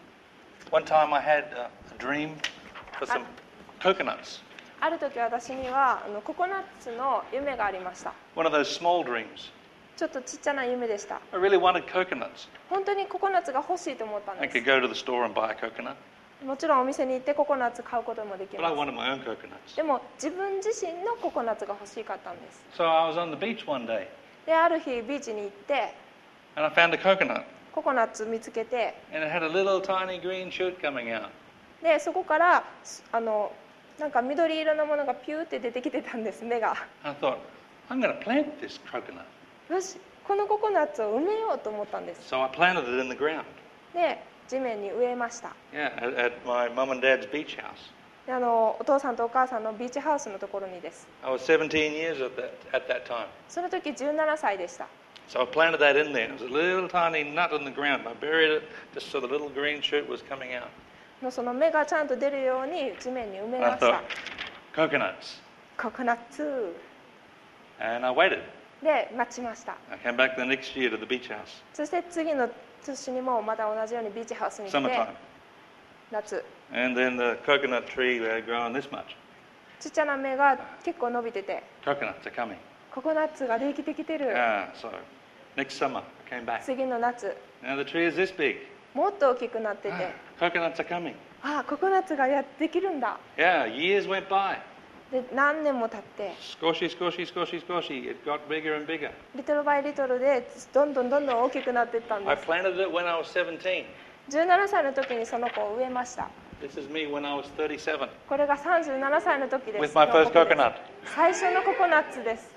One time I had a, a dream for some coconuts. ある時私にはあのココナッツの夢がありました。 One of those small dreams. ちょっとちっちゃな夢でした。 I really wanted coconuts. 本当にココナッツが欲しいと思ったん I で could go to the store and buy a coconut, す。もちろんお店に行ってココナッツ買うこともでき but I ま wanted my own coconuts. す。でも自分自身のココナッツが欲しかったんです。 So I was on the beach one day で、ある日ビーチに行って and I found a coconut ココナッツ見つけて、 and it had a little tiny green shoot coming out. でそこからあのなんか緑色のものがピューって出てきてたんです、芽が。 I thought, I'm going to plant this coconut. よし、このココナッツを埋めようと思ったんです。 So I planted it in the ground. で、地面に植えました。 Yeah, at, at my mum and dad's beach house. であのお父さんとお母さんのビーチハウスのところにです。 I was seventeen years at that, at that time. その時じゅうななさいでした。 So I planted that in there. It was a little tiny nut in the ground. I buried it just so the little green shoot was coming out. のその芽がちゃんと出るように地面に埋め And I ました。 thought, coconuts. ココナッツ And I waited. で待ちました。 I came back the next year to the beach house. そして次の年にもまた同じようにビーチハウスに行って Summertime. 夏 And then the coconut tree had grown this much. ちっちゃな芽が結構伸びてて Coconuts are coming. ココナッツができてきてる。 Ah, so next summer I came back. 次の夏 Now the tree is this big. もっと大きくなってて Ah, coconuts are coming. ああココナッツがやってきるんだ。 Yeah, years went by. で何年も経って Squashy, squashy, squashy, squashy. It got bigger and bigger. リトルバイリトルでどんどんどんどん大きくなっていったん I です。 planted it when I was seventeen. じゅうななさいの時にその子を植えました。 This is me when I was thirty-seven これがさんじゅうななさいの時です。 with my first の僕です coconut. 最初のココナッツです。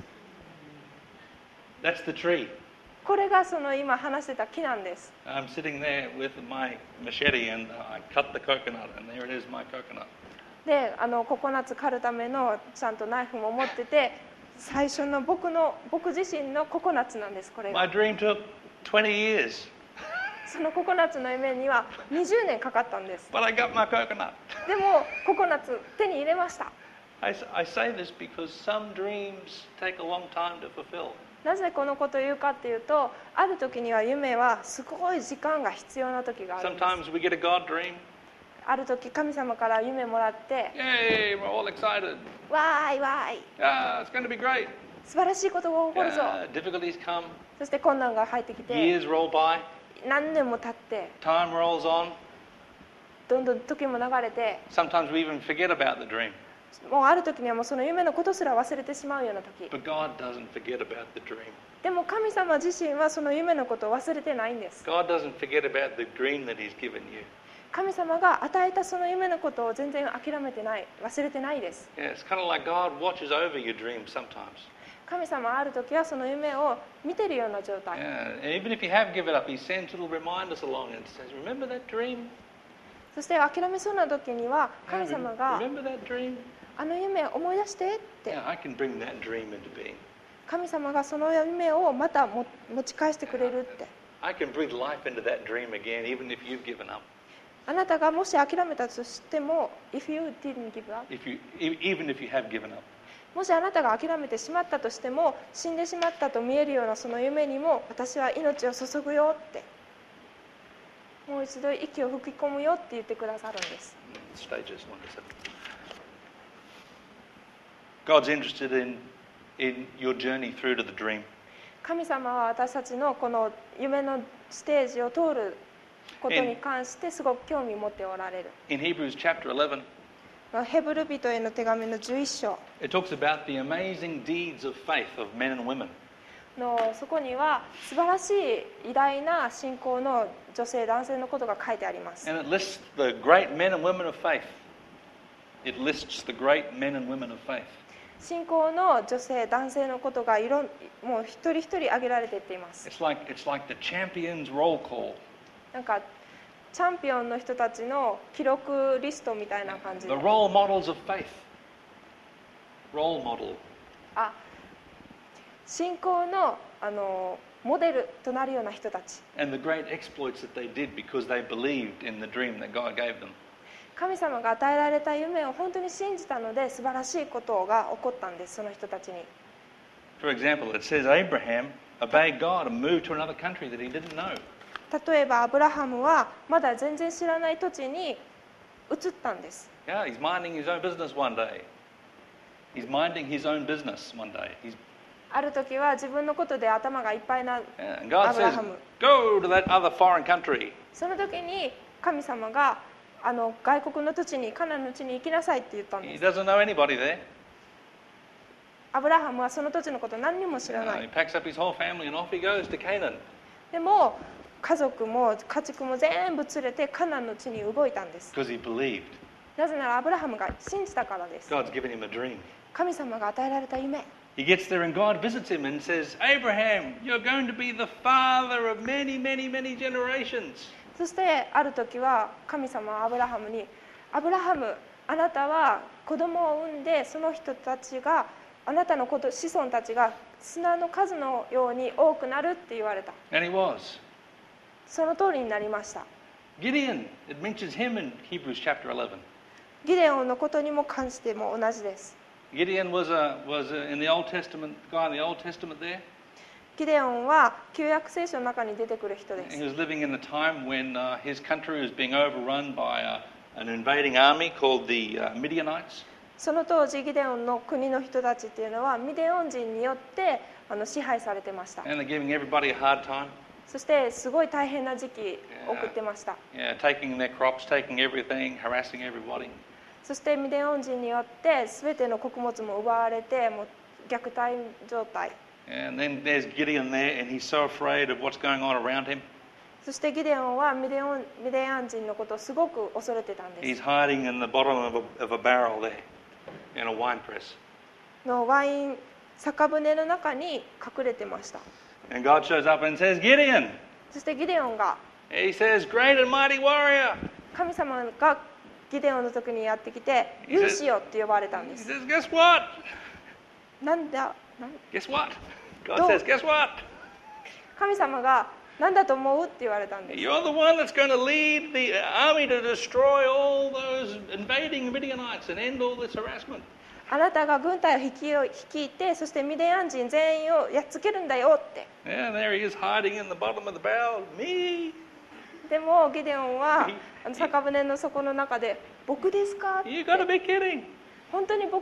That's the tree. これがその今話してた木なんです。 I'm sitting there with my machete and I cut the coconut and there it is, my coconut. であのココナッツ刈るためのちゃんとナイフも持ってて最初の僕の僕自身のココナッツなんです。これが My dream took twenty years, そのココナッツの夢にはにじゅうねんかかったんです。 but I got my coconut. でもココナッツ手に入れました。 I, I say this because some dreams take a long time to fulfill. なぜこのことを言うかっていうと、ある時には夢はすごい時間が必要な時があるんです。 Sometimes we get a God dream. ある時神様から夢もらって Yay, we're all excited. わーいわーい Ah, it's going to be great. 素晴らしいことが起こるぞ。 Yeah, difficulties come. そして困難が入ってきて Years roll by. 何年も経って Time rolls on. どんどん時も流れて Sometimes we even forget about the dream. もうある時にはもうその夢のことすら忘れてしまうような時。 But God doesn't forget about the dream. でも神様自身はその夢のことを忘れてないんです。 God doesn't forget about the dream that He's given you. 神様が与えたその夢のことを全然諦めてない、忘れてないです。 Yeah, it's kind of like God watches over your dreams sometimes. 神様はある時はその夢を見てるような状態。 Yeah, and even if you have given up, He sends little reminders along and says, "Remember that dream? そして諦めそうな時には神 Yeah, 様 rem- が remember that dream? あの夢思い出してって Yeah, I can bring that dream into being. 神様がその夢をまたも持ち返してくれるって。 I can breathe life into that dream again, even if you've given up. あなたがもし諦めたとしても If you didn't give up If you, e- even if you have given up." もしあなたが諦めてしまったとしても死んでしまったと見えるようなその夢にも私は命を注ぐよってもう一度息を吹き込むよって言ってくださるんです。 Stages one to seven. God's interested in, in your journey through to the dream. 神様は私たちのこの夢のステージを通ることに関してすごく興味を持っておられる。 In Hebrews chapter eleven, ヘブル人への手紙のじゅういっ章 it talks about the amazing deeds of faith of men and women. のそこには素晴らしい偉大な信仰の女性男性のことが書いてあります。 And it lists the great men and women of faith. It lists the great men and women of faith. 信仰の女性男性のことがいろんもう一人一人挙げられていっています。 It's like, it's like the champions roll call. なんかチャンピオンの人たちの記録リストみたいな感じ The で、 role models of faith. Role model. あ、信仰のあのモデルとなるような人たち。 And the great exploits that they did because they believed in the dream that God gave them. 神様が与えられた夢を本当に信じたので素晴らしいことが起こったんです、その人たちに。 For example, it says Abraham obeyed God and moved to another country that he didn't know. 例えばアブラハムはまだ全然知らない土地に移ったんです。 Yeah, he's minding his own business one day. He's minding his own business one day. He's ある時は自分のことで頭がいっぱいな Yeah, and God アブラ says, ハム。 go to that other foreign country. その時に神様があの外国の土地にカナンの地に行きなさいって言ったん He です。 doesn't know anybody there. アブラハムはその土地のこと何にも知らな Yeah, he い。 packs up his whole family and off he goes to Canaan. でも家族も家畜も全部連れてカナンの地に動いたんです。 Because he believed. なぜならアブラハムが信じたからです。 God's given him a dream. 神様が与えられた夢。 He gets there and God visits him and says, Abraham, you're going to be the father of many, many, many generations. そしてある時は神様はアブラハムに、アブラハム、あなたは子供を産んでその人たちが、あなたの子孫たちが砂の数のように多くなるって言われた。 And he was. その通りになりました。 Gideon, it mentions him in Hebrews chapter eleven. ギデオンのことにも関しても同じです。 Gideon was, a, was a, in the Old Testament, guy in the Old Testament there. ギデオンは旧約聖書の中に出てくる人で He す。 was living in a time when uh, his country was being overrun by uh, an invading army called the uh, Midianites. その当時ギデオンの国の人たちっていうのはミデオン人によってあの支配されてました。 And they're giving everybody a hard time. そしてすごい大変な時期を送ってました。 Yeah, taking their crops, taking everything, harassing everybody. そしてミデオン人によって全ての穀物も奪われてもう虐待状態。 And then there's Gideon there, and he's so afraid of what's going on around him. そしてギデオンはミデオンミデアン人のことをすごく恐れてたんで He's す。 hiding in the bottom of a, of a barrel there, in a wine press. のワイン酒舟の中に隠れてました。 And God shows up and says, Gideon. そしてギデオンが He says, great and mighty warrior. 神様がギデオンの時にやってきて勇士よって呼ばれたんで He す。 says, guess what? なんだなん Guess what? God Don't. says, guess what? 神様が何だと思うって言われたんです。 You're the one that's going to lead the army to destroy all those invading Midianites and end all this harassment. あなたが軍隊を率い率いて、そしてミディアン人全員をやっつけるんだよって。 Yeah, there he is hiding in the bottom of the barrel. Me. でもギデオンはあの酒舟の底の中で僕ですかって You got to be kidding. 本当に僕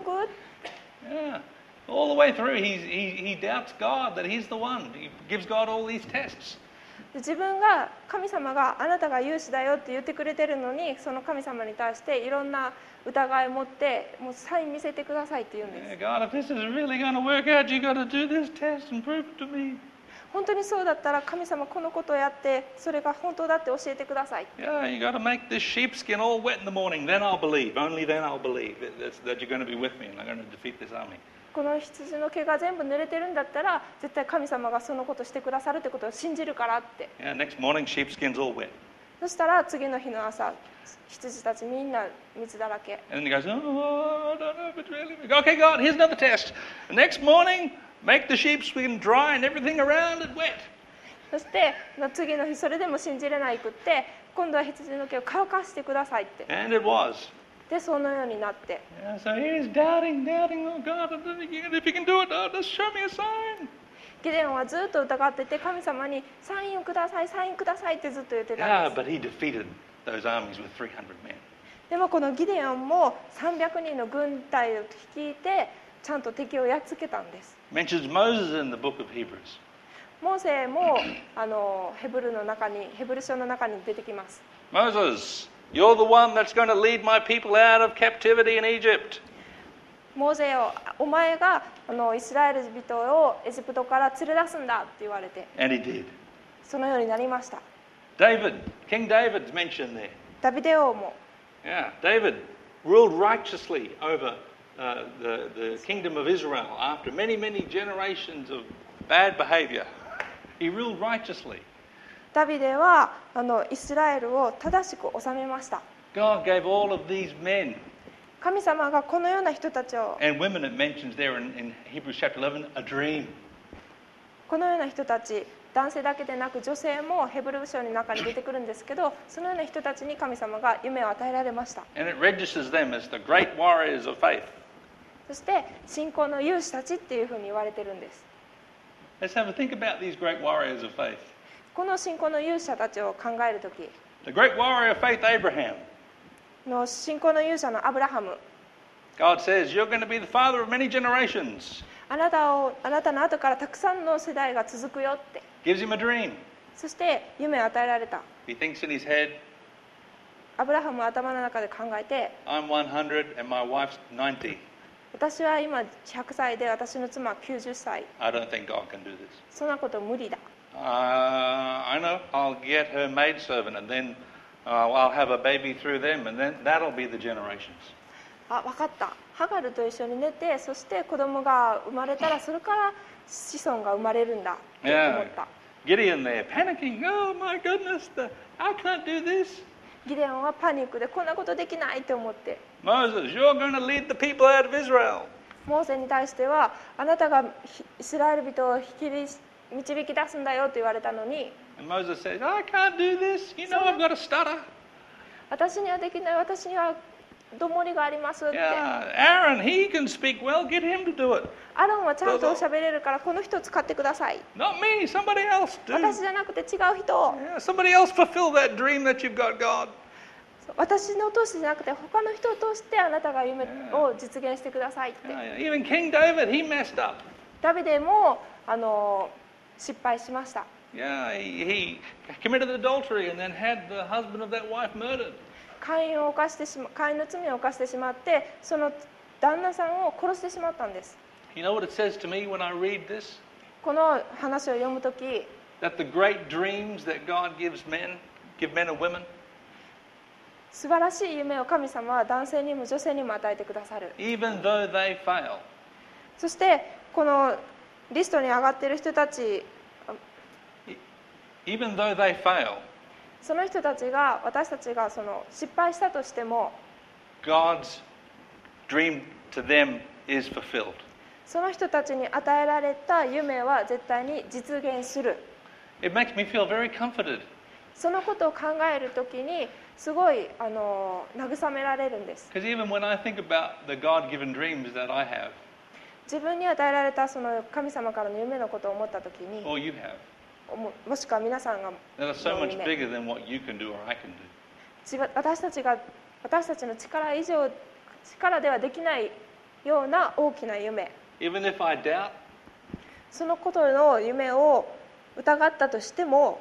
Yeah. All the way through, he's, he, he doubts God, that he's the one. He gives God all these tests. 自分が神様があなたが勇士だよって言ってくれてるのに、その神様に対していろんな疑いを持ってもうサイン見せてくださいって言うんです。 Yeah, God, if this is really going to work out, you got to do this test and prove it to me. 本当にそうだったら神様このことをやってそれが本当だって教えてください。 Yeah, you got to make this sheepskin all wet in the morning. Then I'll believe. Only then I'll believe that, that's, that you're going to be with me and I'm going to defeat this army. この羊の毛が全部濡れてるんだったら絶対神様がそのことしてくださるってことを信じるからって。 Yeah, next morning, sheepskin's all wet. そしたら次の日の朝羊たちみんな水だらけ。 And then he goes, oh, I don't know if it's really... Okay, God, here's another test. The next morning, make the sheepskin dry and everything around it wet. そして次の日それでも信じれないくって今度は羊の毛を乾かしてくださいって。 And it was. でそのようになって。 Yeah, so he's doubting, doubting, oh God, if you can do it, oh, just show me a sign. ギデオンはずっと疑ってて神様にサインをください、サインくださいってずっと言ってた Yeah, んです。 but he defeated those armies with three hundred men. でもこのギデオンもさんびゃくにんの軍隊を率いてちゃんと敵をやっつけたんです。 Mentions Moses in the book of Hebrews. モーセもあのヘブルの中にヘブル書の中に出てきます。 Moses, you're the one that's going to lead my people out of captivity in Egypt. モーセよ、お前があのイスラエル人をエジプトから連れ出すんだって言われて、 And he did. そのようになりました。 David, King David's mentioned there. ダビデ王も Yeah, David ruled righteously over uh, the, the kingdom of Israel after many, many generations of bad behavior. He ruled righteously. ダビデはあのイスラエルを正しく治めました。 God gave all of these men 神様がこのような人たちを and women, it mentions there in, in Hebrews chapter eleven, a dream. このような人たち、男性だけでなく女性もヘブル書の中に出てくるんですけど、そのような人たちに神様が夢を与えられました。 And it registers them as the great warriors of faith. そして信仰の勇士たちっていうふうに言われてるんです。 Let's have a think about these great warriors of faith. この信仰の勇者たちを考えるとき、 The great warrior of faith, Abraham. の信仰の勇者のアブラハム、 God says, you're going to be the father of many generations. あなたをあなたの後からたくさんの世代が続くよって。 Gives him a dream. そして夢を与えられた。 He thinks in his head, アブラハムは頭の中で考えて、 I'm one hundred and my wife's ninety. 私は今ひゃくさいで私の妻はきゅうじゅっさい。 I don't think God can do this. そんなこと無理だ。 Uh, I know, I'll get her maidservant and then uh, I'll have a baby through them and then that'll be the generations. あ、分かった。ハガルと一緒に寝て、そして子供が生まれたらそれから子孫が生まれるんだって思った。 Gideon there, panicking, oh my goodness, the, I can't do this. ギデオンはパニックでこんなことできないって思って。 Moses, you're going to lead the people out of Israel. モーセに対してはあなたがイスラエル人を引き導き出すんだよと言われたのに、 And Moses says, I can't do this. You know I've got a stutter. 私にはできない、私にはどもりがありますって。 Yeah, Aaron, he can speak well. Get him to do it. アロンはちゃんと喋れるからこの人使ってください。 Not me, somebody else do. 私じゃなくて違う人。 Yeah, somebody else fulfill that dream that you've got, God. 私の通してじゃなくて他の人を通してあなたが夢を実現してくださいって。 Yeah, yeah. Even King David, he messed up. ダビデもあの失敗しました。 Yeah, he, he committed adultery and then had the husband of that wife murdered. 姦淫を犯してしま、姦淫の罪を犯してしまって、その旦那さんを殺してしまったんです。 You know what it says to me when I read this? この話を読むとき、 That the great dreams that God gives men, give men and women, 素晴らしい夢を神様は男性にも女性にも与えてくださる。 even though they fail, そしてこのリストに上がっている人たち、 even though they fail, その人たちが私たちがその失敗したとしても、 God's dream to them is fulfilled. その人たちに与えられた夢は絶対に実現する。 It makes me feel very comforted. そのことを考えるときにすごいあの慰められるんです。 Because even when I think about the God-given dreams that I have, 自分に与えられたその神様からの夢のことを思ったときに、 or you have, ももしくは皆さんが that are so の much 夢、 bigger than what you can do or I can do. 自分私たちが私たちの力以上力ではできないような大きな夢、 Even if I doubt, そのことの夢を疑ったとしても、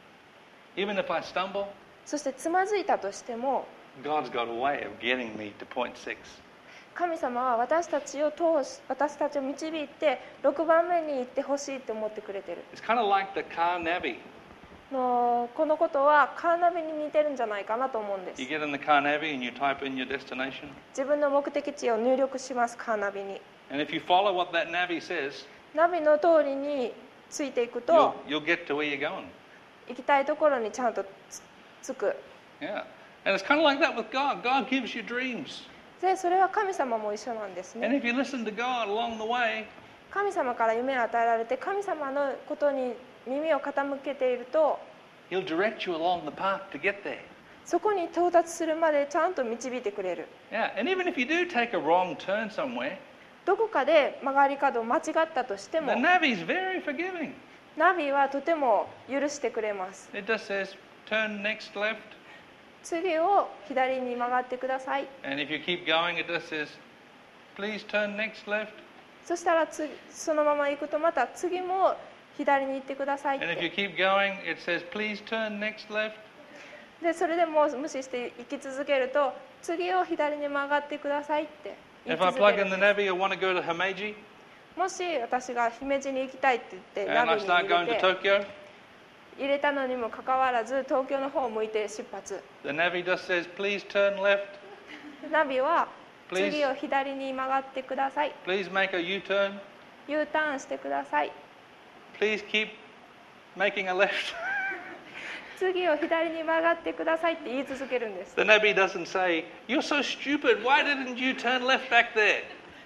even if I stumble, そしてつまずいたとしても、 God's got a way of getting me to point six. 神様は私たちを通し私たちを導いてろくばんめに行ってほしいと思ってくれてる。 It's kind of like the car navy. のこのことはカーナビに似てるんじゃないかなと思うんです。 You get in the car navy and you type in your destination. 自分の目的地を入力します、カーナビに。 And if you follow what that navy says, ナビの通りについていく you'll, と you'll get to where you're going. 行きたいところにちゃんとつつく。 Yeah. And it's kind of like that with God. God gives you dreams. でそれは神様も一緒なんです And ね。 if you listen to God along the way, 神様から夢を与えられて神様のことに耳を傾けていると、 He'll direct you along the path to get there. そこに到達するまでちゃんと導いてくれる。 Yeah. And even if you do take a wrong turn somewhere, どこかで曲がり角を間違ったとして the も、 navy's very forgiving. ナビはとても許してくれます。 It just says, turn next left. 次を左に曲がってください。 And if you keep going, it just says, please turn next left. そしたらつそのまま行くとまた次も左に行ってくださいっ And if you て。 keep going, it says, please turn next left. でそれでも無視して行き続けると次を左に曲がってくださいって言い If I 続 plug け in る the んで Navi, I want to go to Himeji, す。もし私が姫路に行きたいって言ってナ and I ビに start 入 going れ to て Tokyo, 入れたのにもかかわらず東京の方を向いて出発。 the Navi just says, please turn left. ナビは Please. 次を左に曲がってください。 Please make a U-turn. U ターンしてください。 Please keep making a left. 次を左に曲がってくださいって言い続けるんです。 The Navi doesn't say, you're so stupid. Why didn't you turn left back there?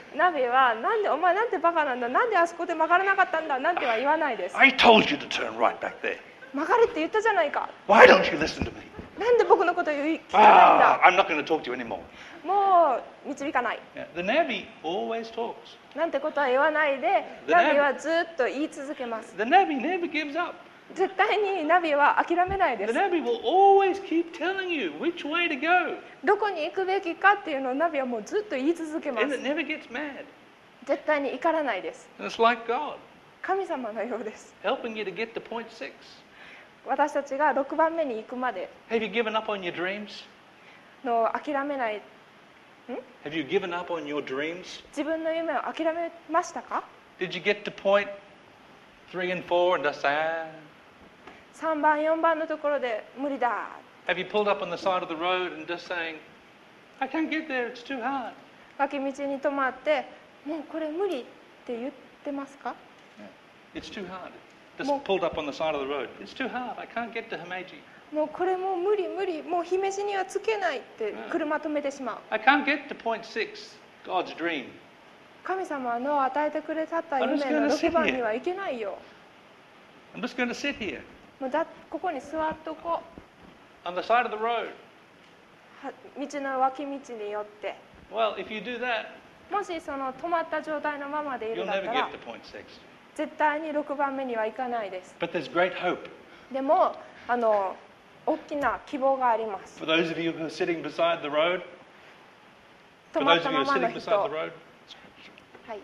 ナビはなんでお前なんてバカなんだ、なんであそこで曲がらなかったんだなんては言わないです。 I told you to turn right back there. 曲がれって言ったじゃないか。 Why don't you listen to me? なんで僕のこと言い聞かないん Ah, だ。 I'm not going to talk to you anymore. もう導かない Yeah, the Navi always talks. なんてことは言わないで、 The ナビはずっと言い続けます。 The Navi never gives up. 絶対にナビは諦めないで The す。 Navi will always keep telling you which way to go. どこに行くべきかっていうのをナビはもうずっと言い続けま And す。 it never gets mad. 絶対に怒らないです。 And it's like God 神様のようです。 helping you to get to point six. 私たちがろくばんめに行くまで Have you given up on your dreams? の諦めない、 Have you given up on your dreams? 自分の夢を諦めましたか？ Did you get to point three and four and just say, ah? さんばんよんばんのところで無理だ。 Have you pulled up on the side of the road and just saying, I can't get there, it's too hard? 脇道に止まってもうこれ無理って言ってますか？ It's too hard. Just Well- pulled up on the side of the road. It's too hard. I can't get to Himeji. もうこれもう無理無理、もう姫路にはつけないって車止めてしまう。 I can't get to point six, God's dream. 神様の与えてくれたった夢 I'm just gonna の sit ろくばんにはいけないよ。 I'm just going to sit here もうだここに座っとこ on the side of the road. う。は道の脇道によって。 Well, if you do that, もしその止まった状態のままでい you'll るだっ never たら get to point six. 絶対にろくばんめには行かないです。 But there's great hope でもあの大きな希望があります。 for those of you who are sitting beside the road. 止 For まっ those た of you ま who are まの sitting 人。 beside は the road. い。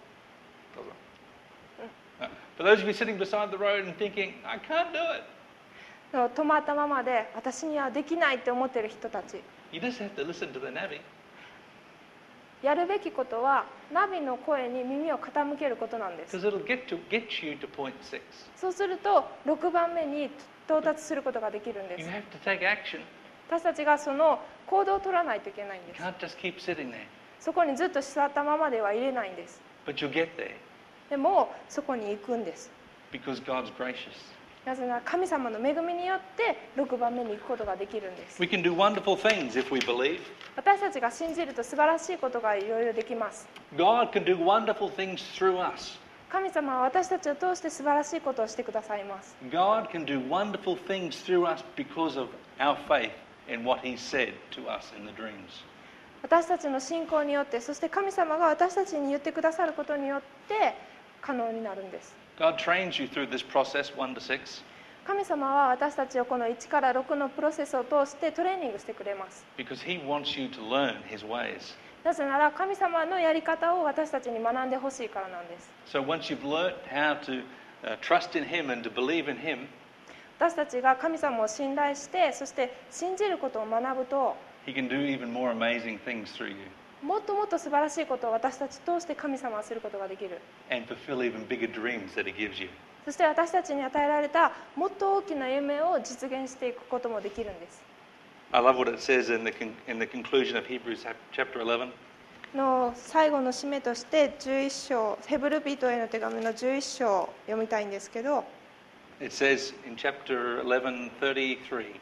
Uh, For those of you sitting beside the road and thinking, I can't do it. 止まったままで私にはできないって思っている人たち。 You just have to listen to the Navi. やるべきことはナビの声に耳を傾けることなんです。 Because it'll get to get you to point six. そうするとろくばんめに到達することができるんで You す。 have to take action. 私たちがその行動を取らないといけないん You です。 can't just keep sitting there. そこにずっと座ったままではいれないんです。 But you'll get there でもそこに行くんです。 because God's gracious. なぜなら神様の恵みによってろくばんめに行くことができるんです。 We can do wonderful things if we believe. 私たちが信じると素晴らしいことがいろいろできます。 God can do wonderful things through us. 神様は私たちを通して素晴らしいことをしてくださいます。 God can do wonderful things through us because of our faith in what He said to us in the dreams. 私たちの信仰によって、そして神様が私たちに言ってくださることによって可能になるんです。 God trains you through this process, one to six, 神様は私たちをこのいちからろくのプロセスを通してトレーニングしてくれます。 because He wants you to learn His ways. なぜなら神様のやり方を私たちに学んでほしいからなんです。 So once you've learnt how to uh, trust in Him and to believe in Him, 私たちが神様を信頼して、そして信じることを学ぶと、 He can do even more amazing things through you もっともっと素晴らしいことを私たち通して神様はすることができる。 and fulfill even bigger dreams that He gives you. そして私たちに与えられたもっと大きな夢を実現していくこともできるんです。 I love what it says in the, con- in the conclusion of Hebrews chapter eleven. の最後の締めとしてじゅういっ章、ヘブル人への手紙のじゅういっ章を読みたいんですけど、 It says in chapter eleven, thirty-three.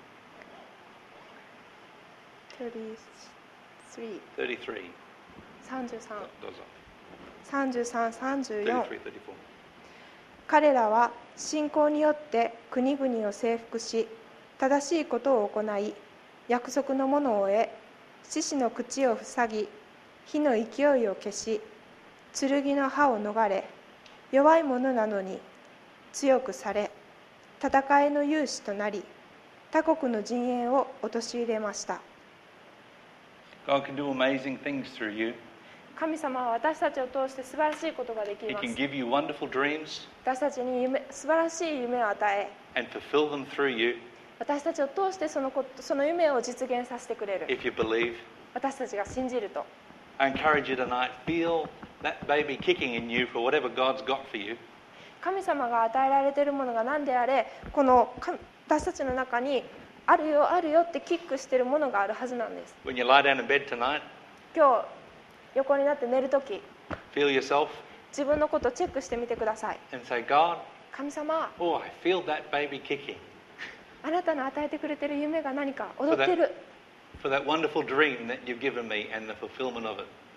33、33、 どうぞ。 さんじゅうさん、さんじゅうよん。 thirty-three, thirty-four. 彼らは信仰によって国々を征服し、正しいことを行い、約束のものを得、獅子の口を塞ぎ、火の勢いを消し、剣の刃を逃れ、弱い者なのに強くされ、戦いの勇士となり、他国の陣営を陥れました。 God can do amazing things through you. 神様は私たちを通して素晴らしいことができ He ま can す。 give you wonderful dreams 私たちに夢素晴らしい夢を与え、 and fulfill them through you 私たちを通してそのことその夢を実現させてくれる。 if you believe. 私たちが信じると。 I encourage you tonight, feel that baby kicking in you for whatever God's got for you. 神様が与えられているものが何であれ、このか私たちの中にあるよあるよってキックしているものがあるはずなんです。 When you lie down in bed tonight, 今日横になって寝るとき、 feel yourself 自分のことをチェックしてみてください。 and say, God, 神様、 oh, I feel that baby kicking あなたの与えてくれている夢が何か踊ってる。 for that wonderful dream that you've given me and the fulfillment of it.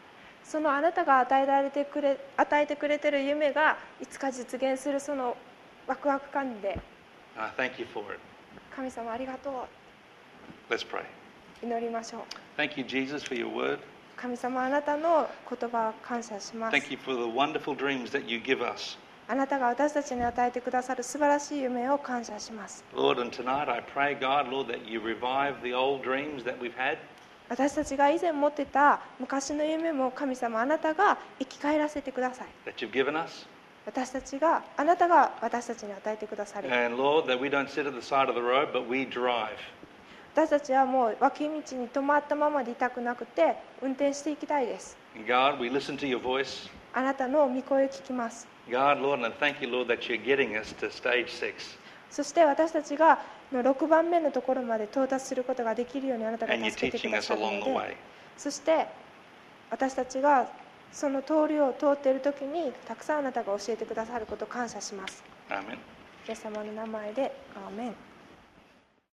そのあなたが与えられてくれ与えてくれている夢がいつか実現するそのワクワク感で、 I thank you for it. 神様ありがとう。 Let's pray. 祈りましょう。 Thank you, Jesus, for your word. 神様あなたの言葉を感謝します。 Thank you for the wonderful dreams that you give us. あなたが私たちに与えてくださる素晴らしい夢を感謝します。 Lord, and tonight I pray, God, Lord, that you revive the old dreams that we've had. 私たちが以前持ってた昔の夢も神様あなたが生き返らせてください。 that you've given us. 私たちがあなたが私たちに与えてくださり、 And Lord, that we don't sit at the side of the road, but we drive. 私たちはもう脇道に止まったままでいたくなくて運転していきたいです。 And God, we listen to your voice. あなたの御声を聞きます。 God, Lord, and thank you, Lord, that you're getting us to stage six. そして私たちがのろくばんめのところまで到達することができるようにあなたが And you're 助けてく teaching だ us さるの along the で、 way. そして私たちがその通りを通っているときにたくさんあなたが教えてくださることを感謝します。 Amen. イエス様の名前でアーメン。